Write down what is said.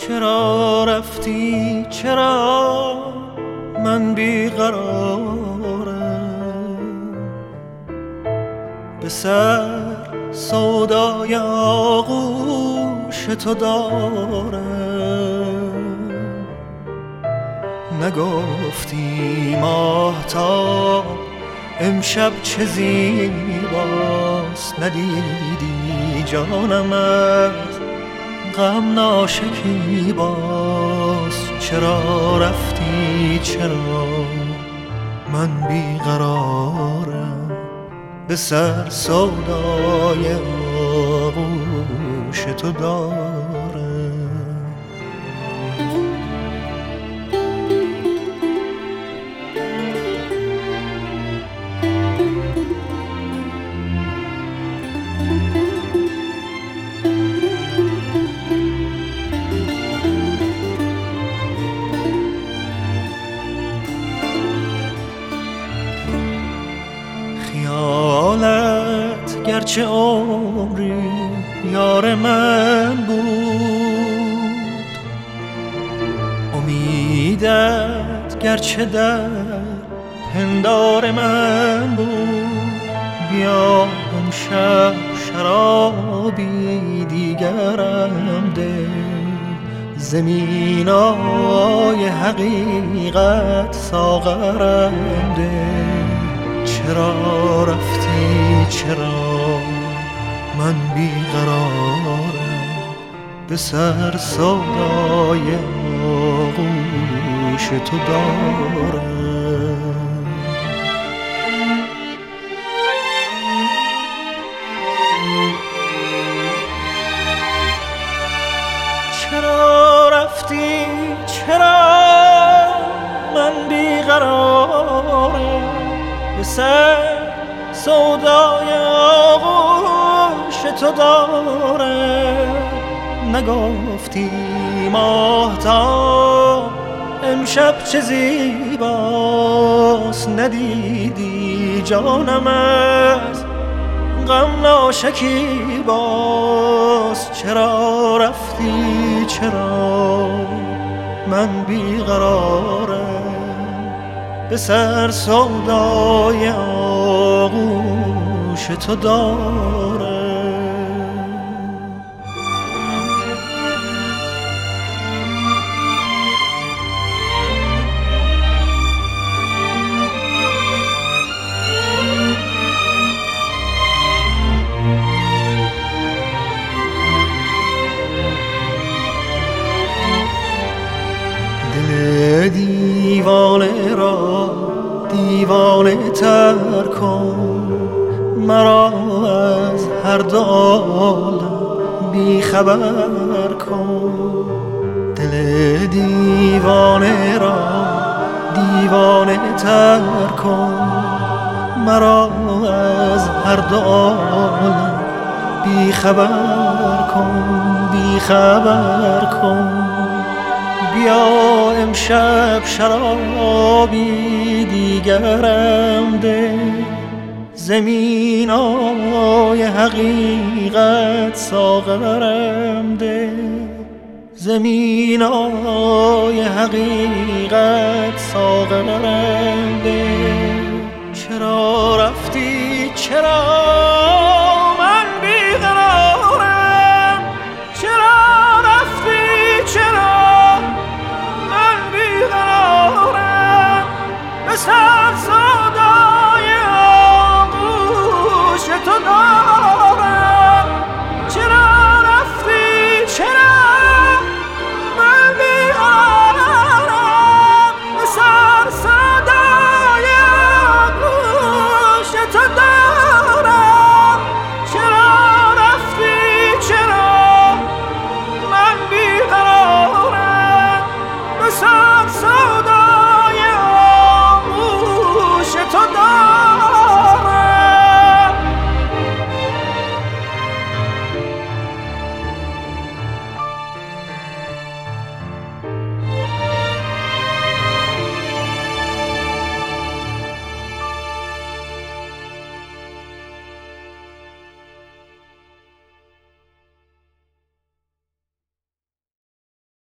چرا رفتی چرا من بیقرارم، به سر سودای آغوش تو دارم. نگفتی ماهتاب امشب چه زیباست، ندیدی جانم از غم ناشکیباست. چرا رفتی چرا من بیقرارم، به سر سودای آغوش تو دارم. خیالت گرچه عمری یار من بود، امیدت گرچه در پندار من بود. بیا امشب شرابی دیگرم ده، زمینای حقیقت ساغرم ده. چرا رفتی چرا من بیقرارم، به سر سودای آغوش تو دارم. چرا رفتی چرا من بیقرارم، به سر سودای آغوش تو دارم. نگفتی ماهتاب امشب چه زیباست، ندیدی جانم از غم ناشکیباست. چرا رفتی چرا من بیقرارم، به سر سودای آغوش تو دارم. دل دیوانه را دیوانه تر کن، مرا از هر دو عالم بی خبر کن. دل دیوانه را دیوانه تر کن، مرا از هر دو عالم بی خبر کن، بی خبر کن. بیا امشب شرابی دیگرم ده، زمینای حقیقت ساغرم ده، زمینای حقیقت ساغرم ده. چرا رفتی چرا